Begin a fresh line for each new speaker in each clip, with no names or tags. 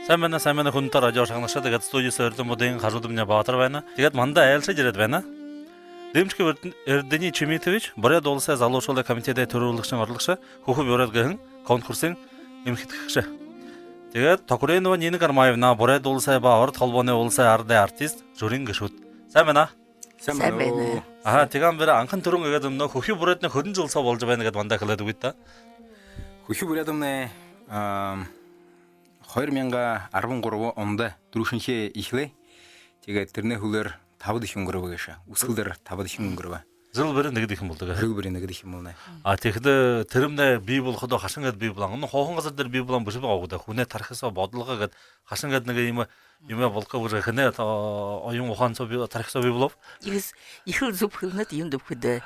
Сайн байна хүнтэй радио шагнагчаа тэгээд студиэс өрдөн модын хажуудымня Баатар байна. Тэгээд мандаа айлшиж ирээд байна. Дэмчки Эрдэнэ Чимитович Боряд улсын залуучуулын комитетийн төрөлөгчийн орлогч Хөхөв Юралгийн конкурсын эмхэтгэгч. Тэгээд Токуренова Нина Гармаевна Боряд улсын ба Орд холбооны улсын ардын артист журийн гишүүд. Сайн байна.
Сайн байна.
Тэгам бэр анхан төрөн гэдэг өмнө Хөхөв Борядны хөдөн жолсоо болж байна гэдээ мандаа хэлээд үгүй та.
Хөхөв Борядны 2013 онд дөрөвшинхээ ихлээ. Тэгээд тэрний хөлөөр 5 дэх өнгөрөв гэж. Үсгэлээр 5 дэх өнгөрөв.
Зэл бэр нэг дэх юм болдог.
Хөрөг бэр нэг дэх юм байна.
Тэгэхээр тэрэмнэ бий болоход хашингээд бий болон хоохон газар дээр бий болон биш байгаа. Хүнээ тархасаа бодлогоо гэд хашингээд нэг юм болгох бүр хэнэ оюун ухаанцаа бий тархасаа бий болов.
Ихэл зүг хөлнөд юм дэвхэд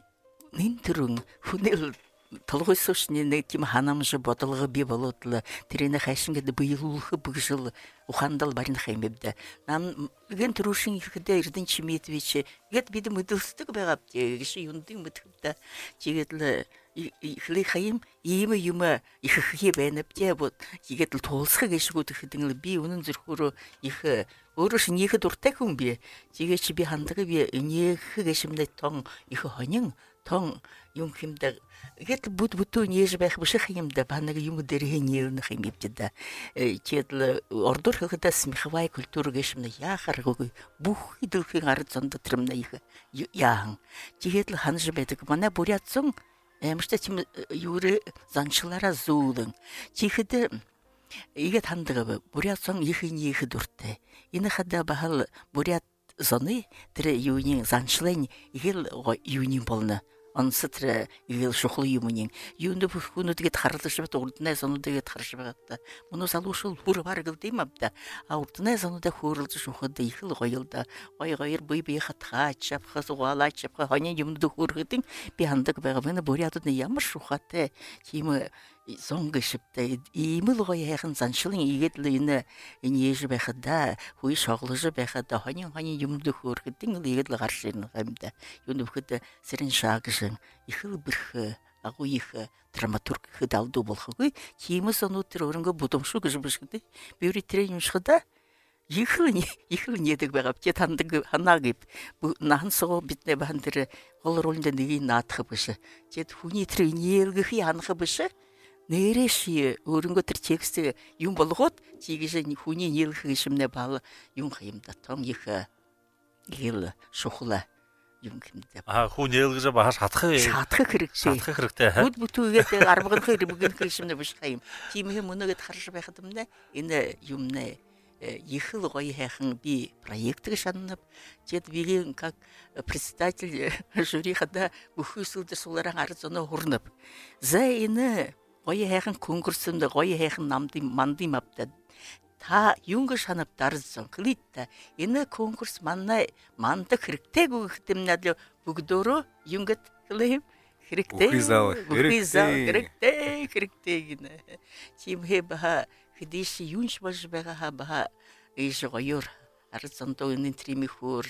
нин төрөн хүнэл толгойсошны нэг тийм ханамж бодлого бий болоод л тэрний хайшингээд биелүүлэх бүгшил ухаандал барих юм бэ. Нам гэн төрөшин ихэдэ Эрдэнэ Чимитович гэд бид мэдэлсдэг байгаа гэж юндын мэдхвдэ. Тэгээд л ихлэх юм юм их байна бтэ бод тэгээд л туулсах гэшгүүд ихэдэн л би үнэн зөрхөөр их өөрөө шинийх дуртай хүн би. Тэгээд чи би хандаг би нэх гэшмнэ тон их хонин тон юм хэмдэг гэтэл бүтөө нээж байх биш юмда банаг юм дээр хийнэрнэх юм бивдэ. Чиэдл ордор хөхдө смехвай культур гэшмнэ яхаргүй бүх идэлхийн ард зонд тэрмнэ их яан. Чиэдл ханж байдаг манай бурятсан эмштэй чим юурэ занчлаараа зүүлэн. Чихэд игэ тандгаа бурятсан ихнийх дуртай. Энэ хада бахал бурят зоны тэр юуны занчлын игэл юуны болно. Ансатра игэл шухал юмнин юунд бүхнүүдгээд харлаж бат урднаа сонуудгээд харж байгаадаа мөн салуушул бүр баргал димабда урднаа сонуудаа хөөрөлж шухад их л гоёлда гоё бие хатгаач авхас угаалаач авха хоны юмд хөөргөдөн би хандаг байгаа мэн бурятад ямар шухатай тийм сонгоштой ийм л гоё хайхан заншлын игээд л энэ ээж байхада хүй шоглож байхада хоны юмд хөөргөдөн л игээд л гарч ирнэ юмда юунд бүхэд сэрэн шаагшин их л бэрх агуу их драматург хэдалдуу болохгүй тиймээс өнөөдөр өрөнгө будамшгүй гэж бишгдэ биури трен юмшхада их л нэдэг байгаа бчээ тандаг ханаг нахан сого биднэ бахан тэр гол ролнд нэг наадах биш чэд хүний тэр энергих янах биш нэрэж өрөнгө тэр текст юм болгоод чигээс хүний нэрх гişмнэ бал юм хэмдэ том их ил шухла юм гэмдэ.
Хүн нээлгэж бааш хатах хэрэгтэй.
Бүтүүгээд арбагын хэрэг гişмнэ биш хайм. Тийм юм өнөөд харж байхад юм нэ. Энэ юмнэ их л гоё хайхан би проектыг шаннав. Чэд бигийн как председатель жюри хада бүхүйсүүд суулараа ард зөнө хурнав. За энэ гоё хайхан конкурсэнд гоё хайхан мандын мавтад та юнг шанав дарсан клитта энэ конкурс мандай мандах хэрэгтэйг өгдөмнад бүгдөө юнгат хэлэв хэрэгтэй гинэ чим хэба хэдиш юнш баш байгаа ба иш гоёр арцантоо энэ трими хөр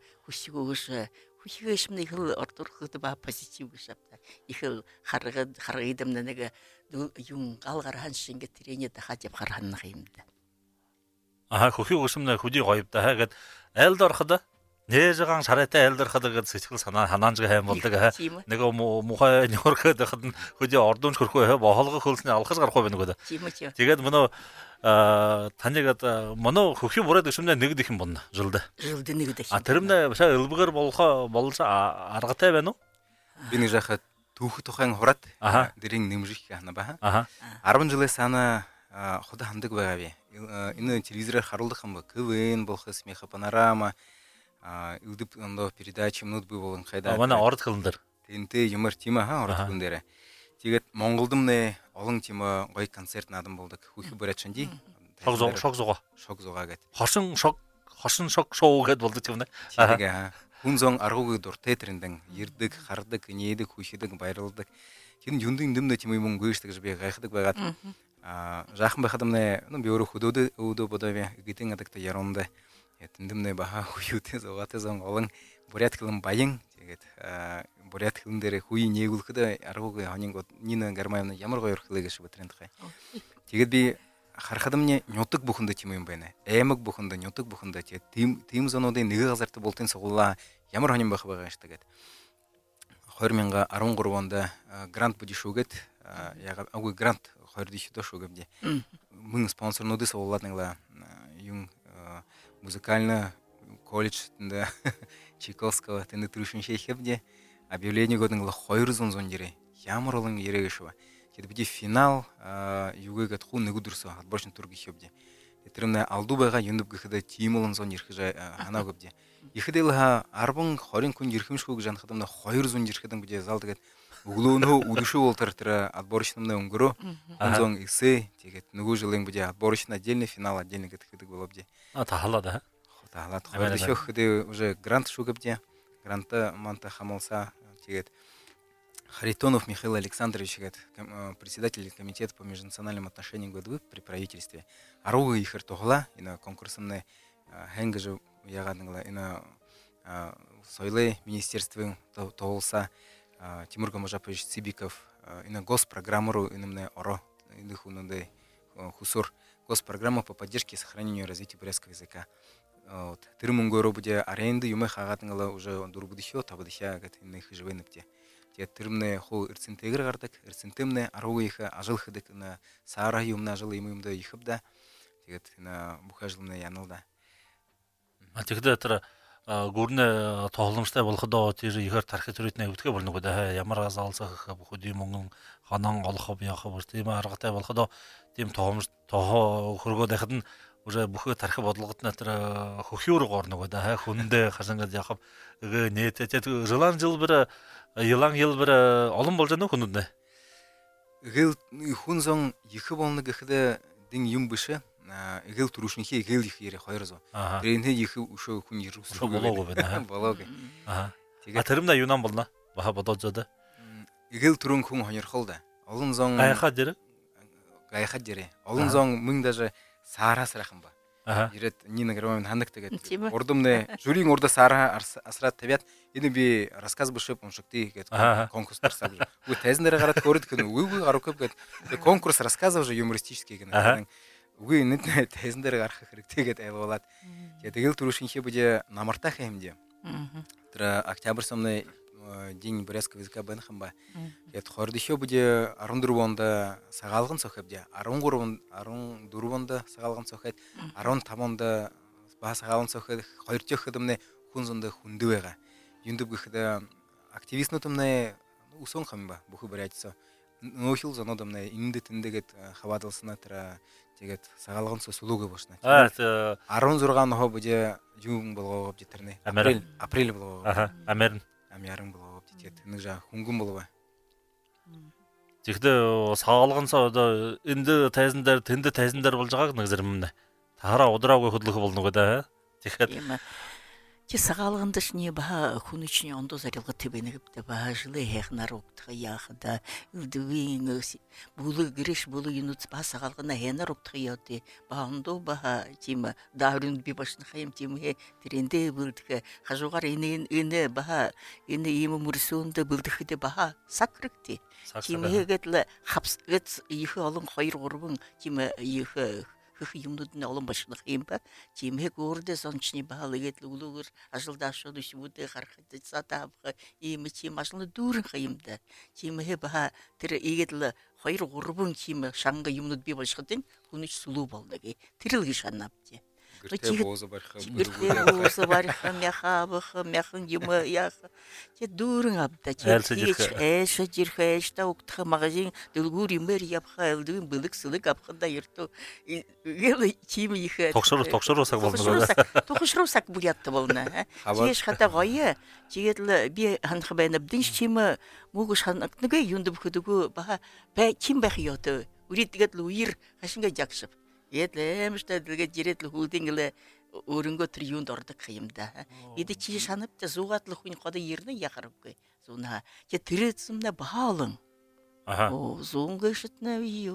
хүсгөөш нэг л ордорход ба позитив гэшапта их л харгадам нэг юм галгархан шингэ тэрэний дахад явхарханах юм да.
Хөхий өсөмнө хөдий гоёвда гэд айлд ороход нээжгаан шараатай айлд ороход гэд сэтгэл санаа ханаанжга хайм болдог нэг мухай нөрхөд хад хөдий ордоомж хөрхөө боолгох хөлсний алхаж гарахгүй байна гэдэг. Тэгээд мөнөө таныг мөнөө хөхий бурад өсөмнө нэг дэх юм болно жилдэ нэг дэх. Тэрмнэ башаа элбгээр болж аргатай байна уу?
Би нэг жахад түүх тухайн хураад дэрийн нэмжих хана ба. 10 жилээс санаа худа хандаг байгаа би. Энэ телевизороор харуулах юм ба КВН болох смеха панорама YouTube ондоо передачи юмнууд бий болгон хайдаа.
Манай орд хөлн дээр.
Тэнтэй ямар тийм орд хөлн дээр. Тэгээд Монголд нэ олон тийм гоё концерт наадам болдог. Хөхий бариад чанди.
Шог зугаа
гэд.
Хошин шог шоу гэд болдог юм нэ.
Хүн зон аргууг дуртай тэрэндэн ярддаг, хардаг, нээдэг, хүшдэг, баярлдаг. Тэр юндын дэмнэ тийм юм гүйшдэг гэж би гайхдаг байгаад жаахан байхад нэ би өөрөө хөдөө бодоё гэдэн адагта ярунда тэндэмнэ баха хүютэй зоваатай зон олон бурят хэлэн баян тэгээд бурят хэлэн дээр хүй нээгүүлэхэд аргуугийн хонинг Нина Гармаевна ямар гоё өрхлээ гэж бодрын тахай. Тэгээд би харахадамне нютык бухында тимэм байна. Эмэг бухында нютык бухында те тим зонодын нэг газарты болтын соголла ямар хоним бах байгаа штагэт. 2013 онд грант буди шугэт яга агуу грант 2010 шугэбди. Мөн спонсорнуудаас соголладнагла юм музыкальный колледж тэнда Чайковского тэнда трушиншээ хэбди объявление годнагла 200 зон жирэ. Ямар олон яриагшва. Тэгэд биди финал югэгэт хун нэгүдэрсө албаршин турги хэбди. Тэрнэ алду байгаа юндып гэхэд тим олон зон ирэх ханаа гэбди. Ихэдэл 10 20 хүн ирхэмшгүй гэж анхадамна 200 ирхэдэн биди зал тэгээд өглөөнөө үдэшүү болтер тэр отборочнымны өнгөрөө онзон эсэ тэгээд нөгөө жилийн биди отборочный отдельный финал отдельный гэдэг болобди.
Тахалаа да.
Тахалаад хоёрдошоо хэдэ уже грант шугэбди. Гранта манта хамалса тэгээд Харитонов Михаил Александрович, председатель комитета по межнациональным отношениям ГДВ при правительстве. Аруга ихэр тогла и на конкурсные хэнгажи яганагла и на сойле министерстве толса Тимур Гамажапович Цибиков и на госпрограмму и на оро и на хусур госпрограмма по поддержке и сохранению и развитию бурятского языка. Тырмунгоро буде аренды юмэ хагатангала уже дурбудишо табадиша гат иных живенепте. Тэрмнэ хуу эрцэнтэйгэр гардаг, эрцэнтэмнэ аругийнхаа ажил хэдэг на саараа юмна ажил юмда ихвда. Тэгээд на бүх ажилмнэ яналда.
Тэгэхдээ тэр гүрнэ тоглоомжтой болохдоо тэр ихэр тархи төрөйтнэ өвдгөө болно гэдэг ямар азаалцах бүхд юм өнгөн ханан олох явах бүр тийм аргатай болохдоо тийм тоглоомж тоо хөргөө дахад нь уже бүхэ тархи бодлогот на тэр хөхиөр горно гэдэг хүндэ хасангад яхав нээтэй жылан жил бір Yılan yıl bir olum bolcanı kununda.
Gel hunzon yıkı bolnu gıhda din yum bışı. Gel turuşunki gel yıkı yeri hayırzo. Birinde yıkı uşu kun yırı.
Uşu bologu ben.
Bologu.
Atırım da Yunan bolna. Baha bodolcadı.
Gel turun kun hayır kıldı. Olun zon.
Gayha deri.
Gayha deri. Olun zon mındacı саараа сарахын ба. Ирээд Нина Громовын хандаг тэгээд урдамны жюрийн урда саараа асраад тавиад энэ би рассказ бишэп уншигтий гэдэг конкурс тарсаг. Үгүй тайзан дээр гараад хөөрөд гэнэ үгүй гарахгүй гэдэг конкурс рассказов же юмористический гэнэ. Үгүй энэ тайзан дээр гарах хэрэгтэй гэдэг айлгуулад тэгэл түрүүшинхээ бүжээ намартах юм дий. Тэр октябрь сумны день бурятского языка бэнхэн ба. Тэгээд 20 бүжээ 14 онд сагаалган цохивдээ 14 онд сагаалган цохиад 15 онд ба сагаалган цохиад 2 жих хэдэмнэ хүн зөндө хүндэ байгаа. Юндөв гэхэд активистнуудымнэ усон хам ба бүхэ бурятсаа нөөшил зонодомнэ энд тэндэгэд хаваадалснаа тэр тэгээд сагаалган цосулуугэ бошна. 16 нохо бүжээ юм болгоо гэж тэрнэ. Април болгоо. Амяран болоо тэгээд нэг жаа хөнгөн болоо.
Тэгэхдээ саалганцаа одоо энд тайзан дээр тэнд тайзан дээр болж байгааг нэг зарим нь таараа удраагүй хөдлөх болно гэдэг. Тэгэхээр
чи сагаалгандаш не ба хүничний ондоо зарилгат тэбэнэгтэй баажлы хайхнаар угтах яахда үлдвийн бүлэг гэрш бүлэг юнуц ба сагаалгана хэнаар угтах яоти ба ондоо ба чим даарын би башны хайм чим тэрэндээ бүлдэх хажуугаар энэ ба энэ ийм мөрсөнд бүлдэхтэй ба сакрыкти чим хэгэдл хапс гэц их олон 2 3 чим их хөх юмнууд нь олон башнах юм ба чимэг өөрдөө сончны баалгээд лүлүүгэр ажилдаашууд шүдэ харахад цаатаах ийм чим ашны дүүрэн хаимда чимээ ба тэр ийгэдл 2 3 чим шанга юмнууд би болшхотын хүнч сүлүү болдог тэрэл гэж шанавч
гэртээ боозо
барих мяхан юм яах чи дүүрэн авда чи эш жирхэшта угтах магазин дэлгүүр юмэр явха элдвин бэлэг сэлэг авхада ертөө чим их
тогшруулсаг болно.
Тогшруулсаг буятта болно. Чиш хата гоё чигэдл би ханах байна бдин чим мөгөш ханагныг юнд бөхөдөгөө ба чим байх ёо үридгээд л үер хашинга жагшив. Эдлэмштэй тэгээд жирэдл хүүдингэл өөрөнгөө тэр юунд ордог юм да. Эдэ чи шанавта зугаад л хүн гоо ернэ яхарвгүй. Зуна чи тэрэзмнэ баалан. Оо зунгашт навиё.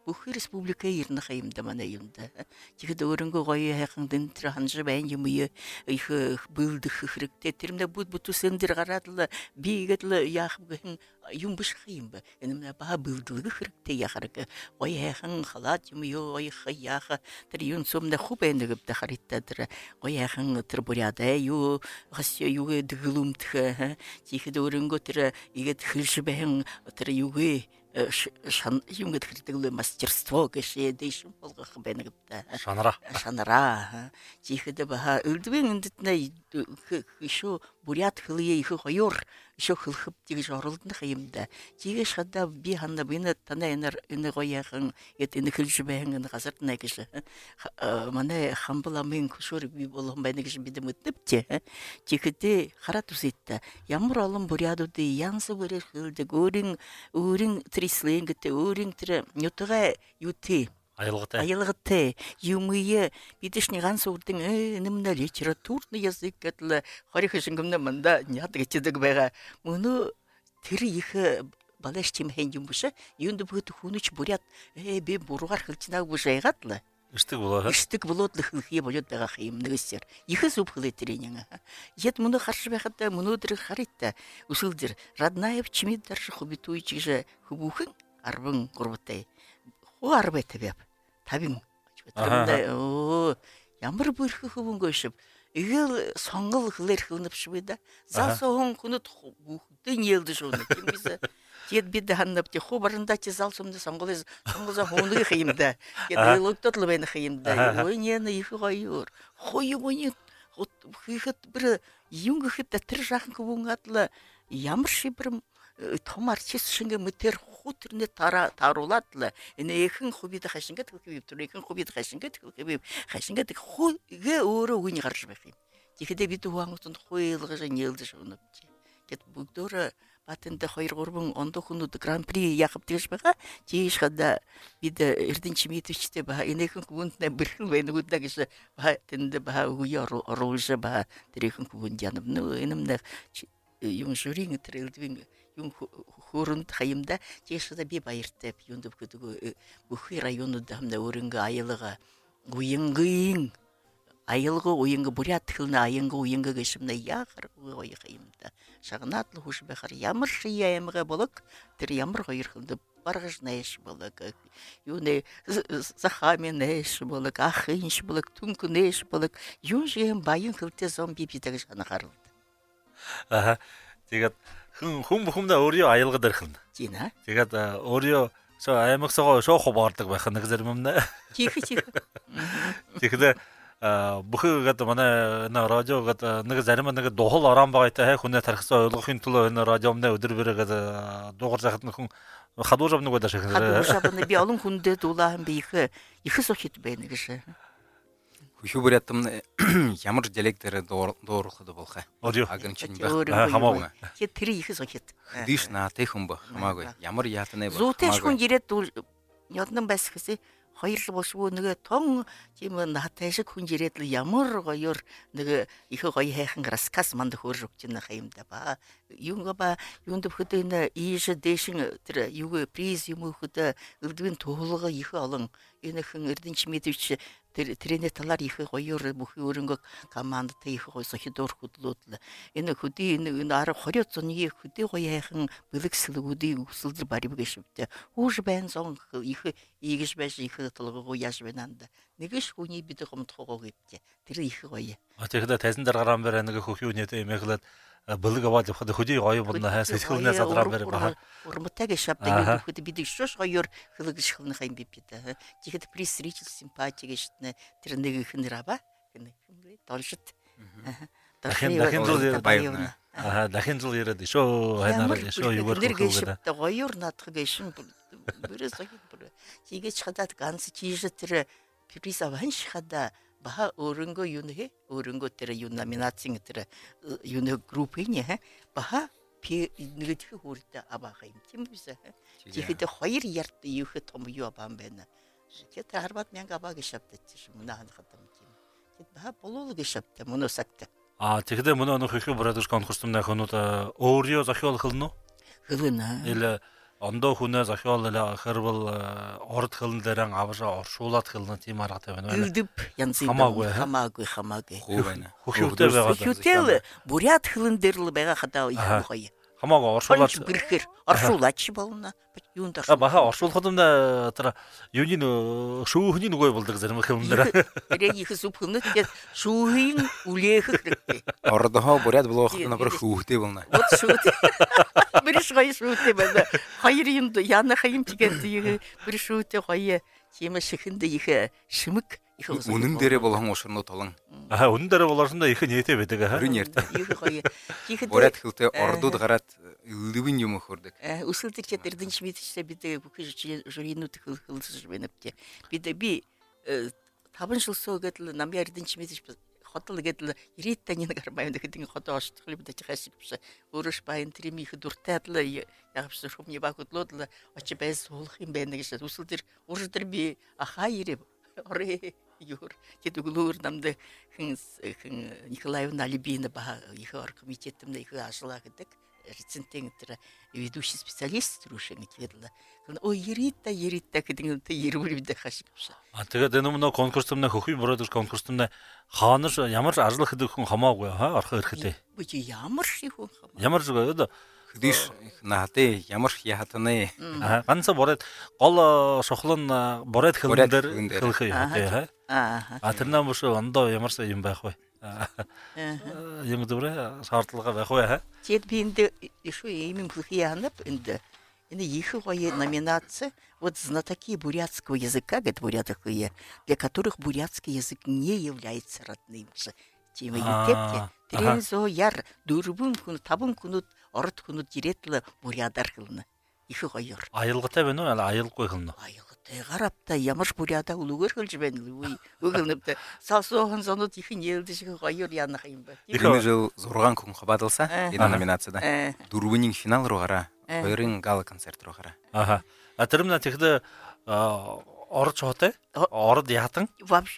бүх республика ирнэ хаимда манай юмда. Тэгэхэд өөрөнгөө гоё хайхан дэн тэр ханж байн юм их бэлдэх хэрэгтэй. Тэрнээ бүтүсэн дэр гараад л бигээд л яах гэн юм биш хаим ба. Энэ ба бэлдэх хэрэгтэй яхараг гоё хайхан халаад юм юу гоё хаяха тэр юм сумна хуб энэгд харитта тэр гоё хайхан тэр буряда юу хас юу дэглүмтх. Тэгэхэд өөрөнгөө тэр игээд хэлш байн тэр юугээ юм гэдэг мастерство гэшээ дэшин болгох байна гэдэг. Шанара. Чихэд баха үлдвэн эндэтнэ шүү бурят хөлие их хоёр шүү хөлхөп тэгж оролдох юмда. Чигэш хада би ханда бинэ танаа энэ гояхан эд энэ хөлж байн газарт нэ гэж. Манай хамбламын хөшөр би болгон байна гэж бид мэдвчээ. Чихэдээ хараад үсэт ямар олон бурядуудын янс бүрээр хөлдөг өөрийн трислэн гэдэг өөрийн тэр нютгаа юутэй аялгатай юмые бидишний ганц үрдэн нэмнэ литературный язык гэдэл хорих шингэмнэ манда няд гэчдэг байгаа. Мөнөө тэр их балаш тийм хэн юм биш. Юунд бүгд хүнүч бурят би буруугаар хэлжнаг биш ягаад л. Иштэг болоод л хэлхий болоод байгаа юм нэгэсээр. Ихэс үпхлээ тэрийн. Яд мөнөө харж байхад мөнөөдөр харитта өсөлдөр Раднаев чимид дарш хубитуй чиж хубухэн 13-тай. Хуу 10-тай бав. 50. Ямар бүрхэх хөвөнгөшв. Игэл сонгол хлэр хөнөвшвэда. Залсон хүнэд бүгдэн ялдэж шүү юм бисэ. Тэгэд бид ханнавт хуу баранда чи залсомд сонголоо хөнөх юмда. Гэд логтод л байна юмда. Ойнэ их гоёр. Хойгоны хийхэд бір юм гэхэд тэр жаахан хөвөн адла ямар шибрэм том арчис шингэ мэтэр хутрнэ таруулаад л энэ эхэн хубид хашингэд хэлхив түрхэн хубид хашингэд хэлхив хашингэд хугээ өөрөө үний гарч байх юм. Тэгэхдээ бид хуангууд хуйлгаж нээлдэж өнөв. Гэт бүгдөө батэнд 2-3 ондоо хүнүүд гран-при яхав тэгж байгаа. Тийш хада бид эрдэнэ чимээдвчтэй ба энэхэн хүнд бэрхэн байна гүдэ гэж ба тэнд ба үе оруулж ба тэрхэн хүнд янав нэмнэ юм журийн тэрэлдвин юм хөөрөнд хаямда тийшда би баяртай юунд өгдөг бүхий районууд хамда өөрөнгө аялга уянгийн аялга уянга бурят хэлнэ аянга уянга гэшмнэ яхар гоё хаямда шагнаад л хүш байхаар ямар шия ямга болог тэр ямар хоёр хүнд баргаж нэш болог юуны захамын нэш болог ахинш болог түнк нэш болог юу юм баян хөвтэй зомби бидэж анахаар. Тэгээд хүмдэ өөрийн аялга дээр хэлнэ. Жина.
Тэгээд өөрийн аймагсаа шоохо боордог байх нэг зарим юм нэ.
Чих.
Тэгэхээр бүхэгээд манай энэ радиогод нэг зарим нэг духал орон байгаатай хүнээ тархсан ойлгохын төлөө энэ радиомны өдөр бэрээгээд дуугар захад хүн хадууж авнаг байдаг шиг.
Хадууж авна би олон хүндэд улаан би их сохит байна гэж.
Хүшүүбрэтм ямар диалектээр дуурахад болох
юм.
Агнчин
хамаагүй. Тэр их сохит.
Диш наатай хүн ба хамаагүй. Ямар яатнаа ба.
Зүүтэй хүн ирээд яднан байс гэсэн хоёр л болшгүй нэг тон тийм наатай шиг хүн ирээд л ямар гоёор нэг их гоё хайхан раскас манд хөөр өгч байна хаимда ба. Юунга ба юунд өгөхөд энэ ийш дэшин тэр юу приз юм өгөхөд өрдвийн туулга их олон энэхэн эрдэнч мэдвч тэрний талаар их гоёор бүхий өрөнгө командтай их гоё сохидор хөдлөөд энэ хөдий энэ 20 зуны хөдий гоё хайхан бэлэгслэгүүдийн өсөлдөр барив гэшвэ. Үүш байн сон их ийгш байж их толгоо яаш бэнанд. Нэгш хүний бид хомдохоо гэдэ. Тэр их гоё.
Тэгэхээр тайсан дараагаан бэр нэг хөхий үнэтэй эмэглээд бэлэг аваад явахад хөдий гоё болно хайс сэтгэлнээ задраа бэр баа.
Урмтаг шавдаг хөдий бид шош гоёр хөлгөж хөлнөх юм бид. Тэгэхэд приз ричл симпати гэшнэ тэр нэг их нэрава. Доншит.
Дахин зүйл баяна. Дахин зүйл яриад шоо хайнаар шоо юугаар хөлгөөд.
Гоёр наадах гэшин бүрээс хоёр. Тийгэж хадаад ганц чийш тэр приз аванш хада ба өөрөнгөө өөрөнгөө тэр юу номинацийн тэр юу группийн ба нэгдэх хүрдэ авах юм тийм биш. Тэгэхэд хоёр ярд юу хэ том юу баан байна. Тэгээд 10,000 аваа гэшавдэж юм наа хатам тийм. Тэгэд ба болол гэшавдэ мөнөө сагт.
Тэгэхээр мөнөө нөх их брадус конкурсны хөнүүд өөрийн зохиол хэлнэ үү?
Хэлнэ.
Ил ондоо хүнээ зохиол хөрвөл орд хилнэрэн аваашаа оршуулаад хилнэ тийм аргатай байна.
Илдэв янз
хамаагүй.
Хөө байна.
Хөхөвтэй байгаа.
Хөхөвтэй бурят хилэн дээр л байгаа хадаа их гоё.
Хамаагүй оршуулаад
бэрхэр оршуулаач болно. Юунд оршуулах.
Баха оршуулахад нь тэр юуны шүүхний нүгэй болдог зарим хэмнэр.
Тэр их зүп хэмнэт тэгээд шүүхийн үлээх хэрэгтэй.
Ордохоо буряд болох набар шүүхтэй болно.
Вот шүүхтэй. Бэрш гоё шүүхтэй байна. Хоёр юм яна хаим тэгээд бэр шүүхтэй гоё тийм шихэндээ их шимэг их
үнэн дээрээ болгон ушрнуу толон.
Үнэн дээрээ болгоосондоо их нээтэй байдаг.
Бүрэн ярьтай.
Их гоё.
Буряд хилтэй ордууд гараад левин юм хөрдөг.
Өсөлтөд чадэрдэн чимээдчээ бид бүхий журинууд хөлсөж байна бтэ. Би 5 жил суугаад л намын эрдэн чимээдч хотол гэдэл 90 таны гармаа гэдэг хотоо оштох л бид хашиг биш. Өөрөш баян тэрим их дуртай л ягвш шумны багтлууд л очи байс суулах юм байна гэж өсөлтөр урдэр би ахаа ирээ орэ юур тэдүглөр намд хин Николаевна Алибина ба их оргкомитетэмдээ их ажиллаа гэдэг рецензент тэр ведущий специалист рушин гэдэл ой ярита гэдэг нь ерөөр бид хашиг биш.
Тэгээд энэ өмнө конкурстомны хөхий бороод конкурстомны хаанаш ямар ажил хийдэг хүн хамаагүй орох ирэхтэй.
Бүжи ямар шиг хүн хамаа.
Ямар зүг
Хэдийш наадэ ямар яатаны
ганц бороод гол шохлон бороод хилэн дээр хэлэх юм. Тэр нам биш ондоо ямар юм байх вэ? Юм дөрэ шаардлага байх вэ?
Тэгэд би энд еще имем хянап энд их гоё номинация вот знатоки бурятского языка, говорят бурятские, для которых бурятский язык не является родным. Тема етепте трензо яр дөрвөн хүн таван хүнүүд орд хүнүүд ирэтэл бурядар хэлнэ. Их гоёр.
Аялгатай байна уу? Аялгүй хэлнэ.
Аялгатай гарапта ямар буряда үлгээр хэлж байна л үе. Өгөлнөд сасуухан зонод их нээлдэж гоёр янах юм байна.
Энэ жил 6 хүн хабаадалсан энэ номинацияда. Дөрвөний финал руу гараа. Хоёрын гала концерт руу гараа.
Тэрмнэ тэгэхдээ орж хоотой? Орд яатан?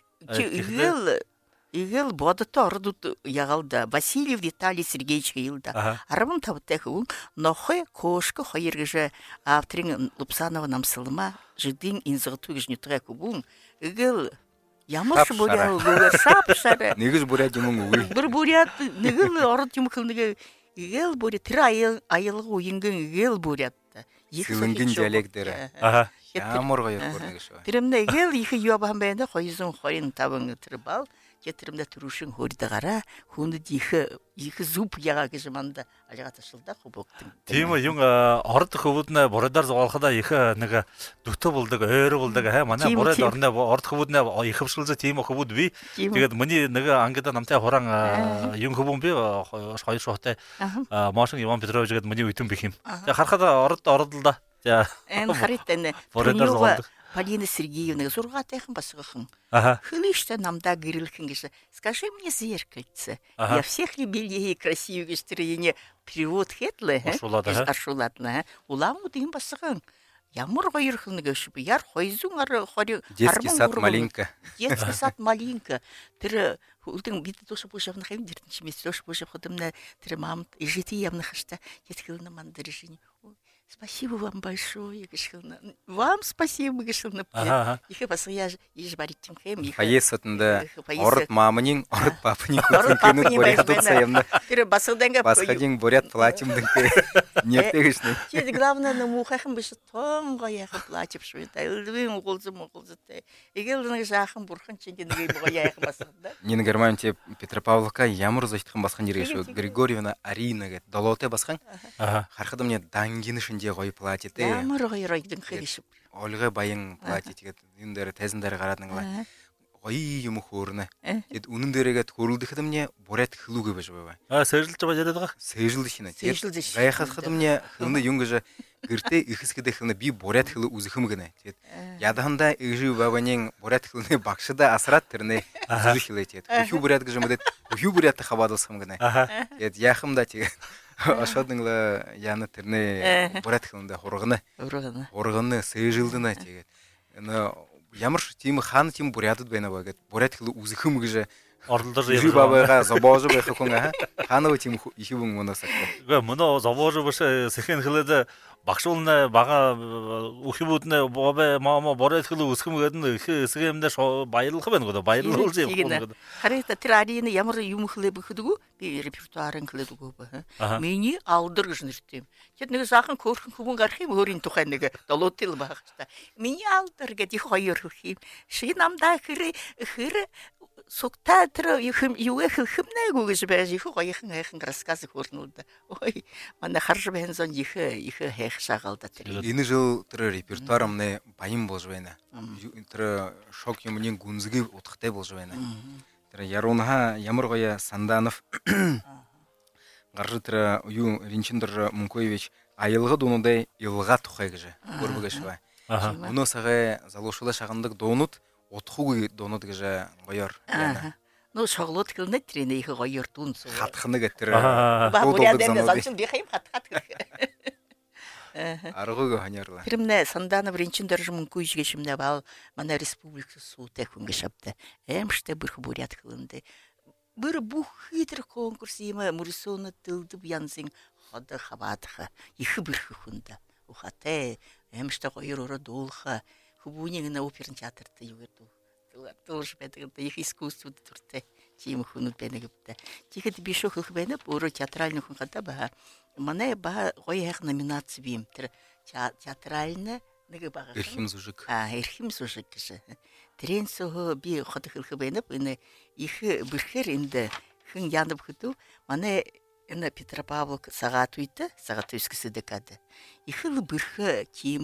Игэл бодтой ордууд ягалда Васильев Виталий Сергеевич хэлда 15 хүн нохой кошко хоёр гэж авторын Лупсанова намсалма жидин инзгату гэж нутгай күбүн игэл ямар ч бүрээ сапшарэ
нэгж бүрээ юм үгүй
бүр бүрээ нэгэл орд юм хэлнэг игэл бүрээ тэр аялга уянгэн игэл бүрээ
Сэлэнгийн диалект дээр ямар гоё көрнө гэж байна.
Тэрэмнэ игэл их юабан байна 225 тэр бал Кетэрэмдэ түрүүшин хөрдөгаараа хүнэд их зүп ягаа гэж манд ажгаа ташлаа хубогтэн.
Тийм юм орд хөвөднө бурайдар зугаалхада их нэг дөтө болдог, ойр болдог манай бурайд орны орд хөвөднө их хөвшилзэ тийм хөвөд би. Тэгээд миний нэг ангида намтай хуран юм хөвөн би хоёр шохтой Машин Иван Петрович гэдэг миний үтэн бих юм. Тэгээд харахад орд л да.
Энэ харитэн
бурайдар зугаалдаг.
Полина Сергеевна, сургатайхан басгахан. Хылышта намда гирилхэн гэж. Скажи мне зеркальце. Я всех любил красивые строения. Перевод хэтлэ. Ашулатна. Уламууд юм басгахан. Ямар хоёр хэл гэж би яр 220
детский сад маленько.
Детский сад маленько. Тэр үлдэн бид тууш бушавна хэм дэртэн чимээс тууш бушав ходомна тэр мамд ижити явна хашта. Ятгэлна мандаришин. Спасибо вам большое, Гешилна. Вам спасибо, Гешилна. Их басгаяж иж баритим хэм.
Хаесатында орд мамынын, орд папынын көтөнкөнү бурятатса ямна.
Тэр басгаденга
басгадин бурят платимдынке. Нефтегишне.
Теперь главное на мухахым биш тонго яхып платив швейта. Үлвин угулзы. Игелдин жахым бурхан чингенге бого яхып басгада.
Нина Германте Петропавловка ямар зойтхан баскан жергешо Григорьевна Арина гэд долоотой баскан. Харахад мне дангинышин де гоё платит.
Ямар гоё ройдын хэвш.
Олгой баян платит тэгээд энэ дээр тайзан дээр гараад нэг гоё юм хөөрнө. Тэгэд үнэн дээрээгээд хөрөлдөхэд мне бурят хлүүгээ байж байгаа.
Сэржилж байгаа яриад байгаа.
Сэржилж шинэ. Тэгээд гайхахад мне хөнө юм гэж гэртээ ихэсгэдэх хөнө би бурят хлүү үзэхэм гэнэ. Тэгээд ядаханда ижив бабанин бурят хлүүний багшда асраад тэрнээ үзэхлээ. Тэгээд хүү бурят гэж юмдэд хүү бурят хаваадсан гэнэ. Тэгээд яхамда тэгээд ашааднагла яна тэрнээ бурят хлүүндээ хургана сэржилдэнэ тэгээд ямар тийм хаана тийм бурятад байна вэ гэд бурят хэл үзэхэм гэж
Ордолдор
Жи бабайга забожу байх хүн ханаа тийм ихүн мөнөөс акт.
Гэ мөнөө забожу биш сэхэн хэлээд багшуулна бага үхибүүднэ бобе маама бороод хэл үсгэм гэдэг их эсгэмдэ баярлах байна гэдэг баярлуулж юм гэдэг.
Харин тэр арийн ямар юм хэлээ бэхэдэггүй би репертуарын хэлээдэггүй ба. Миний алдар гэж нэртэй юм. Тэгэд нэг сахан хөөрхөн хүмүүс гарах юм өөрийн тухай нэг долоотил байх та. Миний алдар гэдэг их хоёр хөх юм. Шиг намдаа хэр Сукта тэр юу хэмнээгүү гэж байж их гоёхан хайхан рассказы хөрнүүд. Ой манай харж байна сон их хайх шагаалда тэр.
Энэ жил тэр репертуар амны баян болж байна. Тэр шок юмны гүнзгий утгатай болж байна. Тэр Ярунха ямар гоё Санданов гарж тэр юу Ринчендер Мункоевич аялга дуунуудаа илга тухай гэж өрбөгөш бай. Өнөөсөө залуушуулаа шагандаг дуунууд утхуугүй дуунууд гэж гоёор байна.
Ну шоглоод хэлнэ тэр их гоёор дуун суу.
Хатхна гэтэр.
Баабурядаа занчин би хайм хатхат гэх.
Аргыг ханярлаа.
Тэрмнэ Санданов Ринчендер Мункоевич гэж юмнэ баа манай республик суутай хүн гэж авда. Эмштэй бүрх бурят хэлэндэ. Бүр бүх хитэр конкурс юм мөрсөөнө дэлдэв янзын хад хаваадах их бүрх хүнд. Ухатай эмштэй гоёор өрөө дуулах Хубуний на оперный театрт юу гэдэг. Тоже байдаг их искусствуд төртэй тийм хүнүүд байна гэдэг. Тэгэхэд би шүүх байна өөрөө театральны хүн хата ба. Манай ба гоё хайх номинац бим тэр театральны нэг баг.
Эрхэм зүжиг.
Эрхэм зүжиг гэж. Тэрэн сөө би хот хэлэх байна. Энэ их бэрхэр энд хэн янаб хөдөө манай энэ Петропавловск Сагатуйскс декад. Их бэрхэ тийм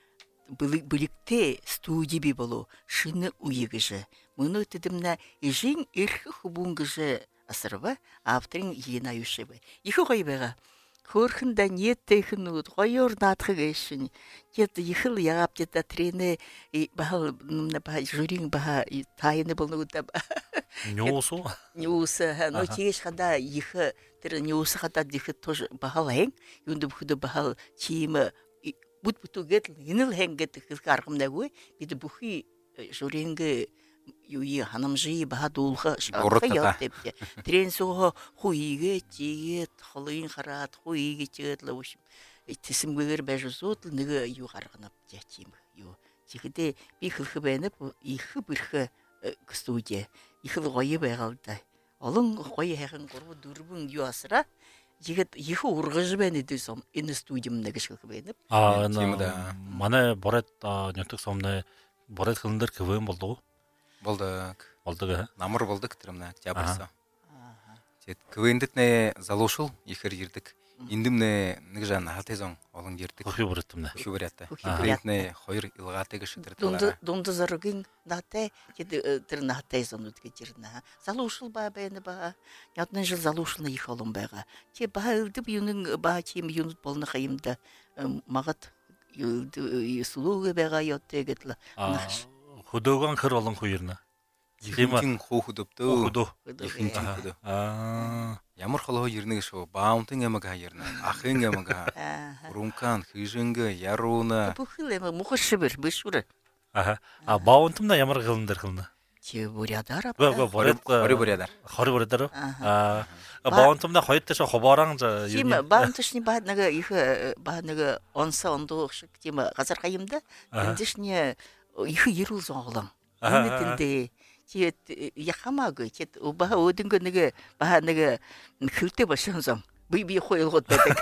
Биликте студии би болу шинэ үе гэж. Мөнөө тэдэмнэ ижин эрх хубун гэж асарва авторын ийна юшэв. Их гоё байгаа. Хөөрхөн да нийтэх нүд гоёор наадах гэшин. Гэт ихэл ягап тэта тренэ бахал ба журин ба тайны болнууда.
Ньюсу.
Ньюс но тийш хада их тэр ньюс хада их тож бахал хэн юнд бүхд бахал чим Будбутугет инэл хэнгэт гаргамнаагүй бид бүхий журинг юуи ханамжи бахадуулха шигурхаа явтэ. Трен соо хуигээ чигээд холын хараад хуигээ чигээд л ууш. Тэсэмгээр байж сууд нэг юу гаргана яач юм юу. Тэгэхдээ би хэлэх байна их бэрх студия их гоё байгаа л да. Олон гоё хайхан 3 4 юу асра Тэгэхэд их ургаж байна дэсэн энэ студиум нэг шиг байна.
Манай бород нютг сомны бород хэлнэр КВМ болдог. Болдог.
Намар болдог тэр юм жабарсан. Тэгэд КВМ-дэд нэ залуушул ихэр ирдэг. Эндэмнэ нэг жан хатайзон олон ирдэг.
Хөхи бүрэтэмнэ.
Хөхи бүрэтэ. Энднэ хоёр илгаатай гэж тэр талаараа.
Дунд заргийн натай тэр хатайзонууд гэж ирнэ. Залуушул байна ба. Ядны жил залуушулна их олон байгаа. Чи баалдып юнын ба чим юнут болнах юмда магад сулууг байгаа ёттэй гэдэл.
Хөдөөгөн хэр олон хүн ирнэ.
Ихэнх хөдөвдөө.
Хөдөө.
Ямар холоо ирнэ шүү. Баунтын ямаг хаярна. Ахын ямаг. Румкан хижингэ яруна.
Бүхэл юм мухшибэр бишүр.
Баунтымна ямар хэлнэр хэлнэ.
Чи бурядар.
Бурядар.
Хорибурядар. Баунтымна хоёрташ хоборон
юм баунтшны бад нэг их бад нэг онса ондоо шиг тийм газар хаимда. Эндшний их ирүүл зонголон. Энэтэндээ Чиет яхамаагүй чиет баа өдөнгө нэг баа нэг хөвтэй бошонсон би хойлгоод байдаг.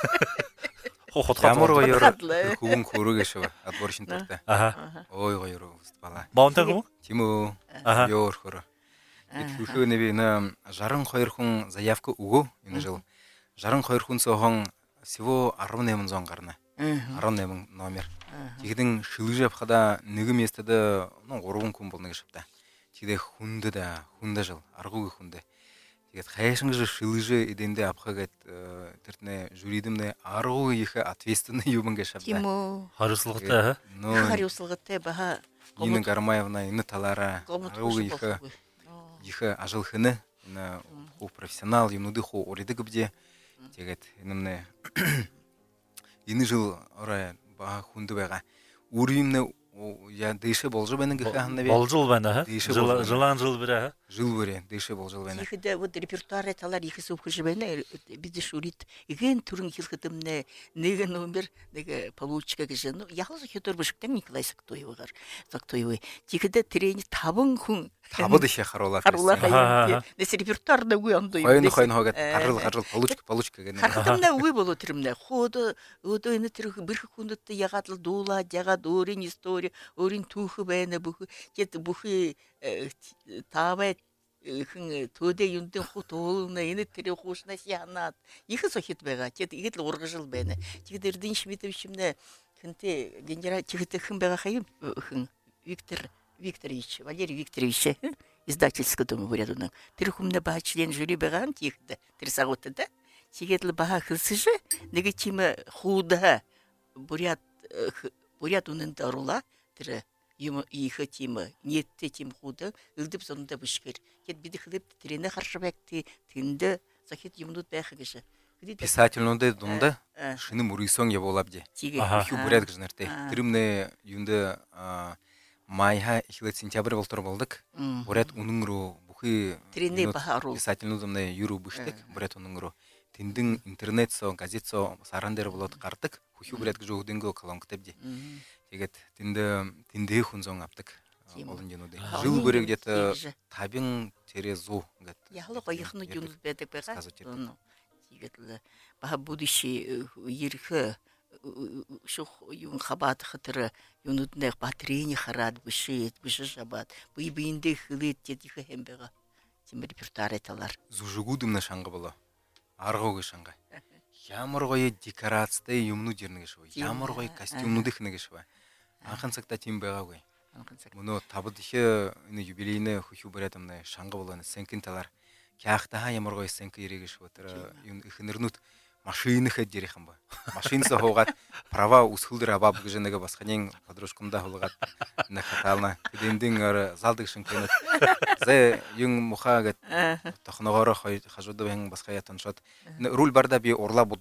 Ямар гоёор хөвөн хөрөөгөө шүү. Адборшин тартай. Ой гоёор үст бала.
Баунтаг уу?
Тийм үү. Ёор хөрө. Хөхөө нэви нэ 62 хүн заявка өгөө энэ жил. 62 хүн цохон всего 1800 гарна. 18 номер. Тэгэдэн шилгэж авахда нэг местэд 3 хүн болно гэж шавта. Тэгэх хүндэд жил аргуугийн хүндэ. Тэгээд хайшин гэж шилжээ эдэндээ авахгээд тэрнээ журидэмнээ аргуугийн их ответственный юм гэж шавта.
Тийм үү.
Хариуцлагатай.
Хариуцлагатай баха.
Нина Гармаевна энэ талаараа аргуугийн их ажил хэнэ энэ хуу профессионал юмнуудыг хуу уриддаг бдэ. Тэгээд энэмнээ энэ жил орой баа хүнд байгаа. Үр юмнээ я дэше болж байна гэх ханаа
болж байна. Жылаан жил бэрэ.
жыл көре дэше бол жыл бәне.
Ихде вот репертуар талар ихсе укыжы бәне биде шурит иген түрін хилхытымне неге номер неге получка гыжы ну ялыз хетор бышыктан Николай Сактоевгар Сактоевой тикеде трени табын хүн
Табы деше харулар.
Харулар несе репертуар да гуй андой.
Хойны хогат гарыл получка гэнэ.
Хартымна уй боло тирмне ходы өдөйнө тирх бир хүндүтте ягатл дуула жагат өрин история өрин түүхү бэне бүхү кет бүхү тавай хин төдө юндын хутуулна эне тире хушна сянат ихе сохит бега кет игетл ургыжыл бэне тигдердин шмитовичимне хинте генерал тигте хин бега хайым хин Виктор Викторович, Валерий Викторович, издательский дом бурятуның. Тирхумна ба член жюри беган тихте, трисаготы да. Тигетлы баха хылсыжы, неге тима худа бурят унын дарула, тире юма ихе тима, нетте тим худа, ылдып сонunda бышкер. Кет биди хылып тирене харшыбекти, тинде захит юмнут бэхагыжы.
Писательнуде дунда шыны мурыйсон я болабди. Ху бурят гыжнарте. Тирмне юнда майха ихлет сентябрь болтор болдык. Бурят уныңру бухи писательнудымне юру быштык. Бурят уныңру. Тиндин интернет со, газет со сарандер болот картык. Ху бурят гыжу удынго калон кытебди. Тегет тинде хунзон аптык. Жыл көре где-то табин терезу.
Яхлы койхны юнус бедек бега. Тигетле ба будущий ерхе шух юн хабат хатыры юнутнех батрени харат бышет бышабат быйбинде хылет тетихе хембега тим репертуар айталар
зужугудымна шаңғы боло аргоғы шаңға ямар гой декорацияда юмну жернеге шой ямар гой костюмну дихнеге шой анхансакта тим бега гой муну табыдыхе юбилейне хуху баратымна шаңғы болоны сенкин талар кяхта ямар гой сенки иреге шотыр юн ихнернут машины ходили хамба. Машины сохогат права усхылдыр абаб гыженеге басханен подружкамда хулгат на хатална. Дендин ара залдыгшын кенет. Зе юн мухагат тохногоро хажуды бен басхая таншат. Руль барда би орла буд.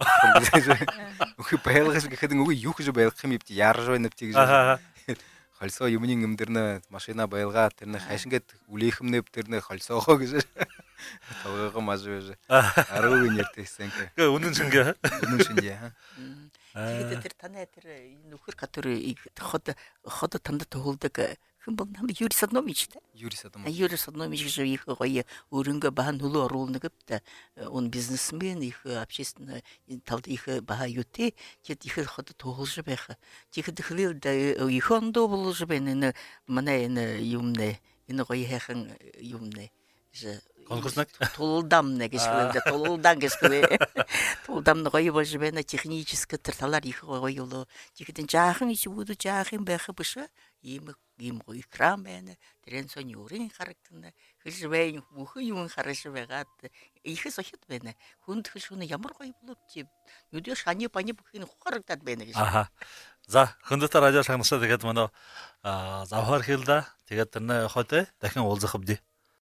Ухи пайлгыш гыдын уй юхжы байл химипти яржой нептигжы. Халсо юмнин имдерне машина байлга терне хайшынгет улейхимнеп терне халсого гыжы. Тавыгы мажыжы. Арыгы нертесенке.
Унун шынга.
Унун шынга.
Тигетер танетер нухыр который хода танда толдык. Ким был нам Юрий Саднович да? Юрий Саднович же их гое урынга баан улу ролныгып да он бизнесмен их общественно талды их баа юте кет их хода толжы беха. Тигет хлил да их ондо болжы бен мына юмне ины гое хен юмне же
конкурснак
толдам негешвелде толдан гешве толдамны гой божбена технический терталар их гойулу тигетин жахын ичи буду жахын бэхэ бышы им гой крамбене трен сонюрин характында хижвейн бухы юн харышы бегат ихе сохит бене хунд хишуны ямар гой булуп тип нүдө шани пани бухын характат бене
аха за хындыта радио шагнаса дегет мана завхар хилда дегет тэрнэ хоте дахин уулзах бди